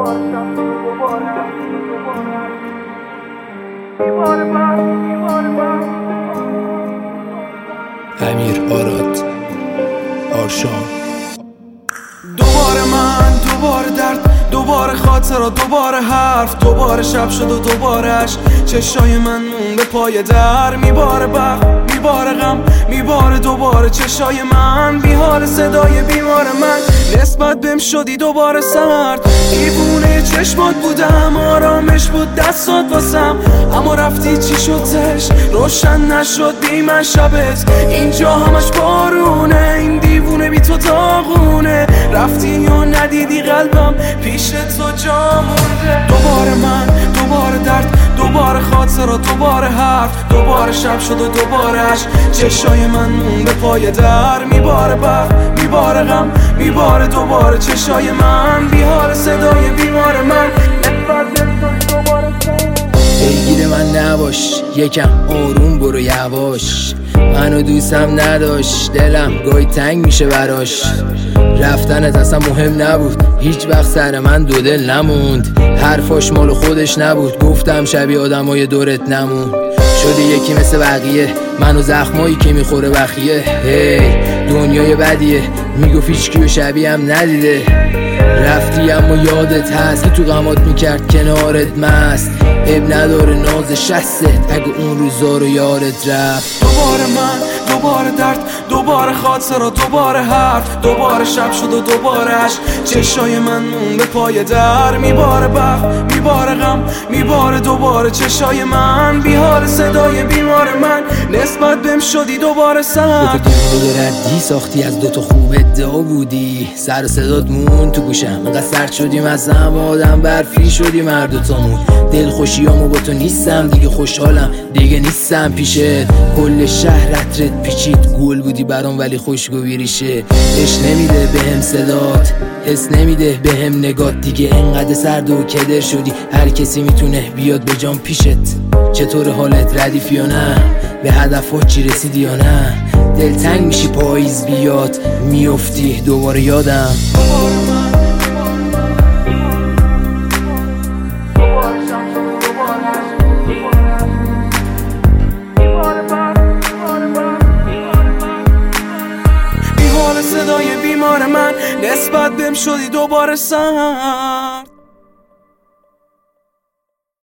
امیر آراد آرشان. دوباره من، دوباره درد، دوباره خاطرات، دوباره حرف، دوباره شب شد و دوبارهش چشای من مونده پای در. میباره برق، میباره غم، میباره دوباره چشای من، بیحال صدای بیمار من. نسبت بهم شدی دوباره سرد، دیوونه چشمات بودم، آرامش بود دستات واسم، اما رفتی چی شد زش روشن نشد بی من شبت. اینجا همش بارونه، این دیوونه بی تو داغونه، رفتی یا ندیدی قلبم پیش تو جا مونده. دوباره من، دوباره درد، دوباره خاطرات، دوباره حرف، دوباره شب شد و دوبارهش چشای من مونده پای در. میباره برق، میباره غم، میباره دوباره چشای من، بیحال صدای بیمار من. پیگیر من نباش، یکم آروم برو یواش، منو دوستم نداشت، دلم گاهی تنگ میشه براش. رفتنت اصلا مهم نبود، هیچ وقت سر من دو دل نموند، حرفاش مال خودش نبود، گفتم شبیه آدمای دورت نمون. شدی یکی مثل بقیه، منو زخمایی که میخوره بخیه. هی دنیای بدیه، میگفت هیچکی و شبیه هم ندیده. رفتی اما یادت هست که تو غمات میکرد کنارت مست، عیب نداره ناز شست اگه اون روزا رو یادت رفت. دوباره من، دوباره درد، دوباره خاطرات، دوباره حرف، دوباره شب شد و دوبارهش چشای من مونده پای در. میباره برق، میباره غم، میباره دوباره چشای من، بیحال صدای بیمار من. نسبت بهم شدی دوباره سرد، دوتا ردی ساختی از دوتا خوب ادعا بودی، سر صدات مون تو گوشم، انقدر سرد شدیم از هم آدم برفی شدیم هر دوتامون. دل خوشیامو با تو نیستم دیگه، خوشحالم دیگه نیستم پیشت. کل شهر عطرت پیچید، گل بودی برام ولی خوشگو ریشه. عشق نمیده بهم صدات، حس نمیده بهم نگات، دیگه انقدر سرد و کدر شدی هر کسی میتونه بیاد به جام پیشت. چطور حالت، ردیف یا نه؟ به هدفات چی رسیدی یا نه؟ دلتنگ میشی پاییز بیاد، میافتی دوباره یادم. بیحال صدای بیمار من. نسبت بهم شدی دوباره سرد.